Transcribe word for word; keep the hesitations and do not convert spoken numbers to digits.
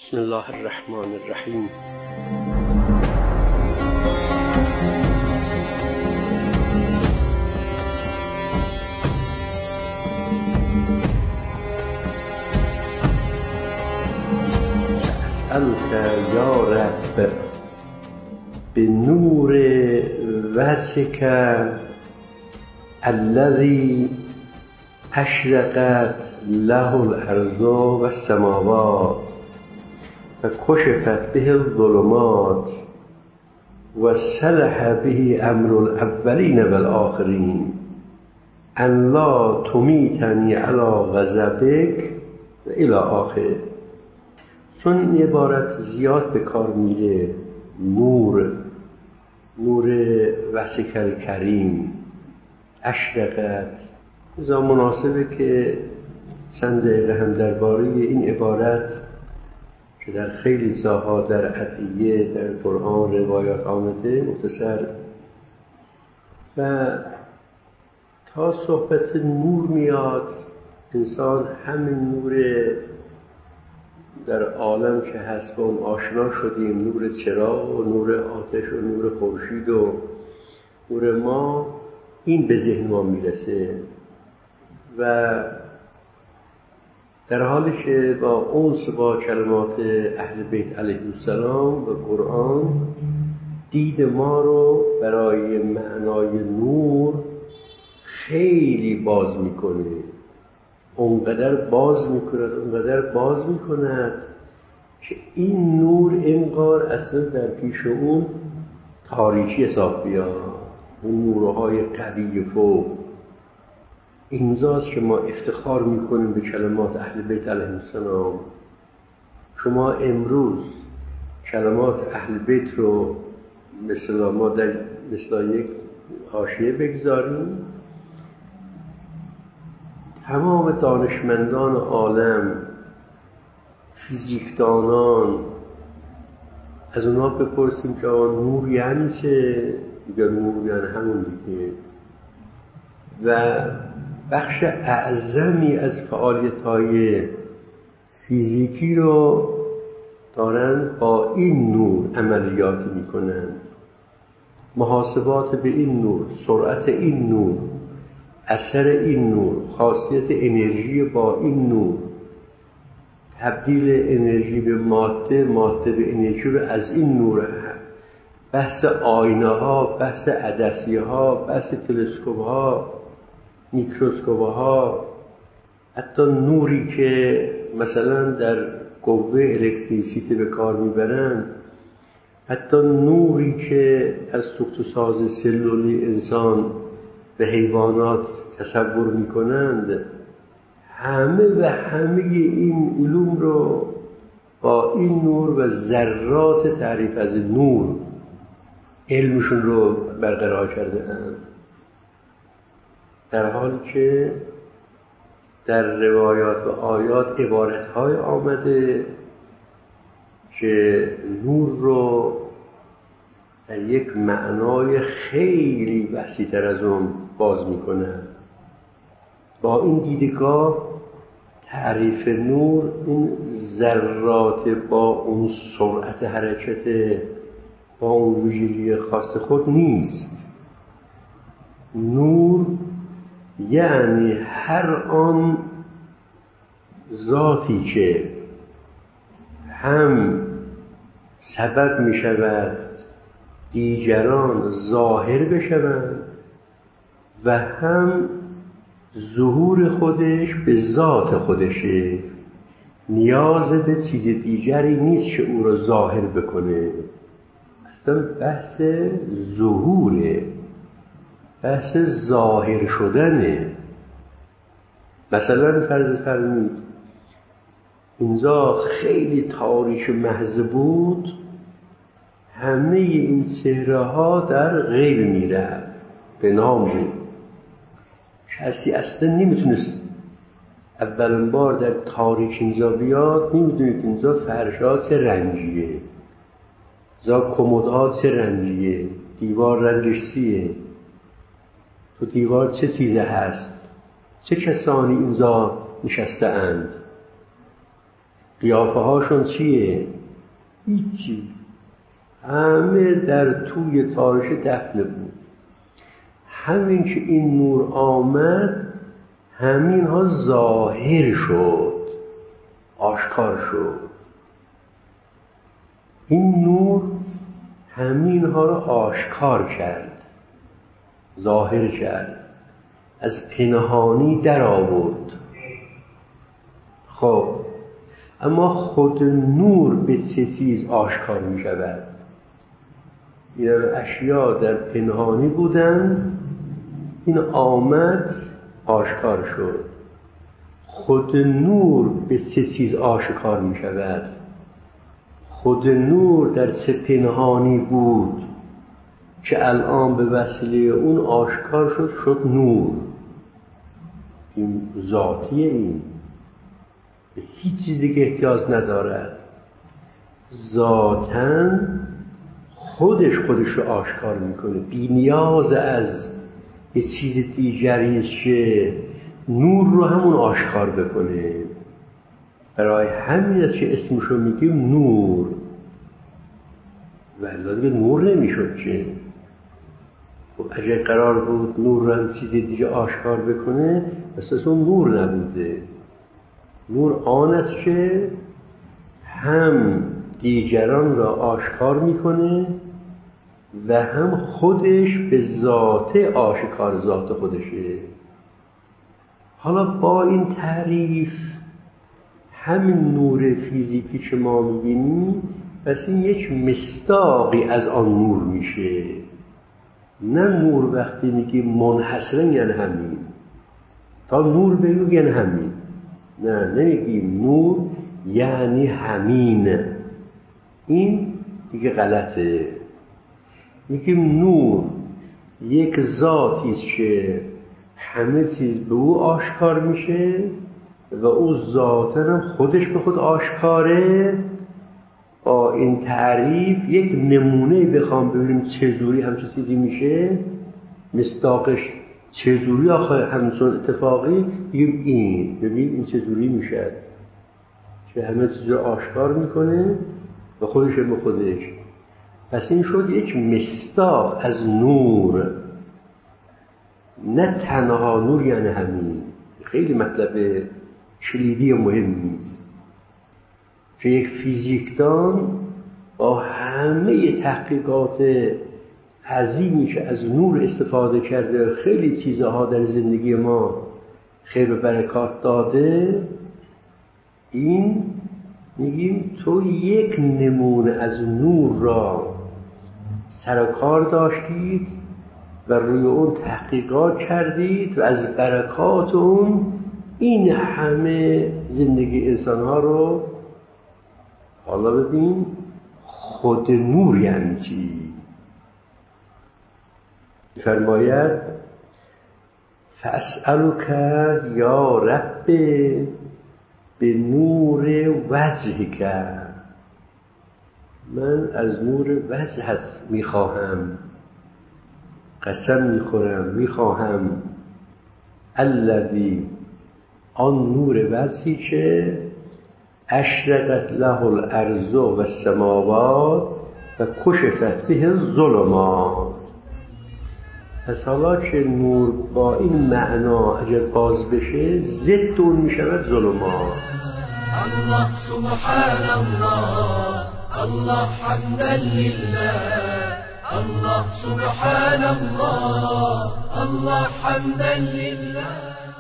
بسم الله الرحمن الرحیم. اسألك یا رب بنور وجهک الذی اشرقت له الارض و السماوات و کشفت به الظلمات و صلح به امر الاولین و الاخرین ان لا تمیتنی علی غضبک و الی آخر. چون این عبارت زیاد به کار میره، نور نور وجهک الکریم اشرقت، بذار مناسبه که چند دقیقه هم درباره این عبارت که در خیلی جاها در ادعیه در قرآن روایات آمده مختصر. و تا صحبت نور میاد، انسان همین نور در عالم که هست با اون آشنا شدیم، نور چراغ و نور آتش و نور خورشید و نور ما، این به ذهن ما میرسه و در حالی که با انس با کلمات اهل بیت علیهم السلام و قرآن دید ما رو برای معنای نور خیلی باز میکنه، اونقدر باز میکند اونقدر باز میکند که این نور انگار اصلا در پیش اون تاریکی حساب بیاد. اون نورهای قوی فوق اینجاست که ما افتخار میکنیم به کلمات اهل بیت علیهم السلام. شما امروز کلمات اهل بیت رو مثل ما در مثل یک حاشیه بگذاریم، تمام دانشمندان عالم، فیزیکدانان، از اونها بپرسیم که نور یعنی چه؟ یا نور یعنی همون دیگه. و بخش اعظمی از فعالیت‌های فیزیکی رو دارن با این نور عملیات میکنن. محاسبات به این نور، سرعت این نور، اثر این نور، خاصیت انرژی با این نور، تبدیل انرژی به ماده، ماده به انرژی و از این نور، بحث آینه ها، بحث عدسیه ها، بحث تلسکوپ ها، میکروسکوپ ها، حتی نوری که مثلا در قوه الکتریسیته به کار میبرن، حتی نوری که از سوخت و ساز سلولی انسان به حیوانات تصور میکنند، همه و همه این علوم رو با این نور و ذرات تعریف از نور علمشون رو برقرار کرده اند. در حالی که در روایات و آیات عبارت‌های آمده که نور رو در یک معنای خیلی وسیع‌تر از اون باز میکنه. با این دیدگاه تعریف نور این ذرات با اون سرعت حرکت، با اون ویژگی خاص خود نیست. نور یعنی هر آن ذاتی که هم سبب می شود دیگران ظاهر بشوند و هم ظهور خودش به ذات خودشه، نیاز به چیز دیگری نیست که او را ظاهر بکنه. اصلا بحث ظهوره، بحث ظاهر شدنه. مثلا فرض فرمود اینجا خیلی تاریک محض بود، همه این چهره ها در غیب میره، به نام بود. کسی اصلا نمیتونست اولین بار در تاریک اینجا بیاد، نمیدونه که اینجا فرشا چه رنگیه، اینجا کمدها چه رنگیه، دیوار رنگش چیه، تو دیوار چه چیزه هست، چه کسانی اینجا نشسته اند. قیافه هاشون چیه؟ هیچی، همه در توی تارش دفنه بود. همین که این نور آمد همین ها ظاهر شد، آشکار شد. این نور همین ها را آشکار کرد، ظاهر کرد، از پنهانی در آورد. خب اما خود نور به چه چیز آشکار می شود؟ این اشیا در پنهانی بودند، این آمد آشکار شد. خود نور به چه چیز آشکار می شود؟ خود نور در چه پنهانی بود که الان به وسیله اون آشکار شد، شد نور. این ذاتیه، این به هیچ چیز دیگه احتیاج ندارد، ذاتاً خودش خودش رو آشکار میکنه، بی نیاز از یه چیز دیگری که نور رو همون آشکار بکنه. برای همین است که اسمش رو میگیم نور، ولی دیگه نور نمیشد که. خب اگر قرار بود نور رو هم چیز دیگه آشکار بکنه، اساس اون نور نبوده. نور آن است که هم دیگران را آشکار میکنه و هم خودش به ذات آشکار ذات خودشه. حالا با این تعریف همین نور فیزیکی که ما میبینیم پس این یک مصداقی از آن نور میشه. نه نور وقتی میگیم منحصرا یعنی همین، تا نور بگیم یعنی همین، نه نمیگیم نور یعنی همین، این دیگه غلطه. میگیم نور یک ذاتی است که همه چیز به او آشکار میشه و او ذاتاً هم خودش به خود آشکاره. با این تعریف یک نمونه بخوام ببینیم چجوری همچین چیزی میشه، مصداقش چجوری آخه همچون اتفاقی، بگیم این ببین این چجوری میشه که همه چیز رو آشکار میکنه و خودش به خودش. پس این شد یک مصداق از نور، نه تنها نور یعنی همین. خیلی مطلب کلیدی مهمی است که یک فیزیکدان با همه تحقیقات عظیمی که از نور استفاده کرده، خیلی چیزها در زندگی ما خیر و برکات داده، این میگیم تو یک نمونه از نور را سر و کار داشتید و روی اون تحقیقات کردید و از برکات اون این همه زندگی انسانها رو. حالا ببین خود نور یعنی چی؟ فرماید فاسألک یا رب به نور وجهک، من از نور وجهت میخواهم، قسم میخورم میخواهم، الذی آن نور وجهی که اشرقت له الارض و السماوات و کشفت به الظلمات. پس حالا که نور با این معنا اگر باز بشه ضد اون میشود ظلمات. الله سبحان الله، الله حمدا لله، الله سبحان الله، الله حمدا لله.